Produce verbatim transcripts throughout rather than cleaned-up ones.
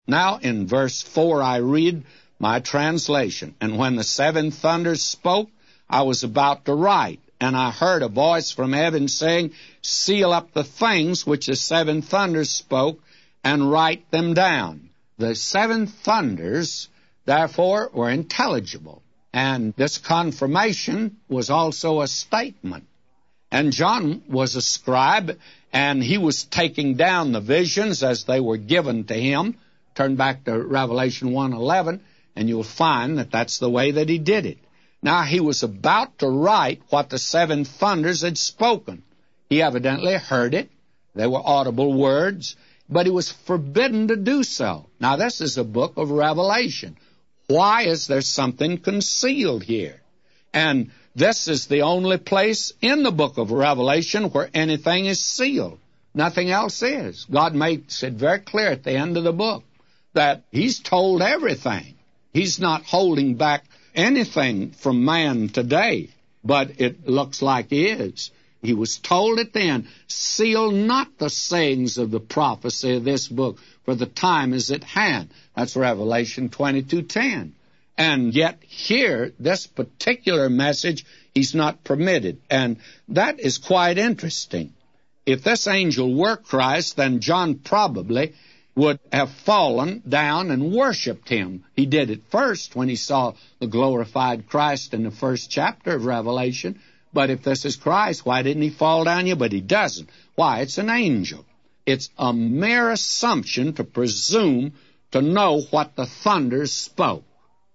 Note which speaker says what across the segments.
Speaker 1: Now in verse four I read my translation. And when the seven thunders spoke, I was about to write, and I heard a voice from heaven saying, Seal up the things which the seven thunders spoke, and write them down. The seven thunders, therefore, were intelligible, and this confirmation was also a statement. And John was a scribe, and he was taking down the visions as they were given to him. Turn back to Revelation one eleven, and you'll find that that's the way that he did it. Now, he was about to write what the seven thunders had spoken. He evidently heard it. They were audible words, but he was forbidden to do so. Now, this is a book of Revelation. Why is there something concealed here? And this is the only place in the book of Revelation where anything is sealed. Nothing else is. God makes it very clear at the end of the book that He's told everything. He's not holding back anything from man today, but it looks like He is. He was told at the end, seal not the sayings of the prophecy of this book, for the time is at hand. That's Revelation twenty-two ten. And yet here, this particular message, he's not permitted. And that is quite interesting. If this angel were Christ, then John probably would have fallen down and worshipped him. He did it first when he saw the glorified Christ in the first chapter of Revelation. But if this is Christ, why didn't he fall down here? But he doesn't. Why? It's an angel. It's a mere assumption to presume to know what the thunders spoke.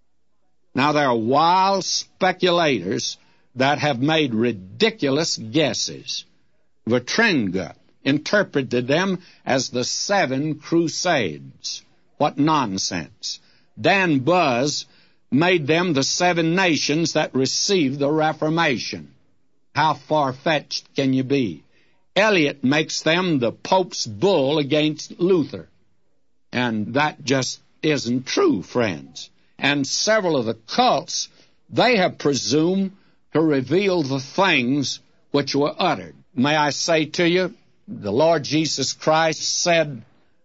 Speaker 1: Now, there are wild speculators that have made ridiculous guesses. Vitringa interpreted them as the seven crusades. What nonsense. Dan Buzz made them the seven nations that received the Reformation. How far-fetched can you be? Eliot makes them the Pope's bull against Luther. And that just isn't true, friends. And several of the cults, they have presumed to reveal the things which were uttered. May I say to you, the Lord Jesus Christ said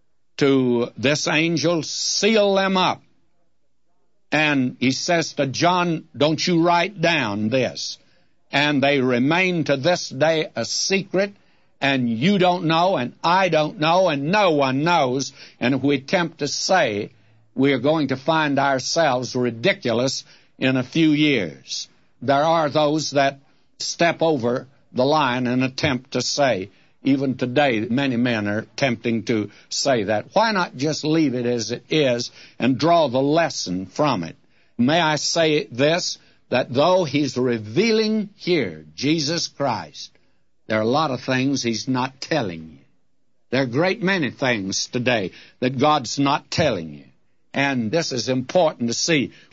Speaker 1: to this angel, seal them up. And he says to John, don't you write down this. And they remain to this day a secret, and you don't know, and I don't know, and no one knows. And if we attempt to say, we are going to find ourselves ridiculous in a few years. There are those that step over the line and attempt to say, even today, many men are attempting to say that. Why not just leave it as it is and draw the lesson from it? May I say this, that though he's revealing here Jesus Christ, there are a lot of things he's not telling you. There are a great many things today that God's not telling you. And this is important to see.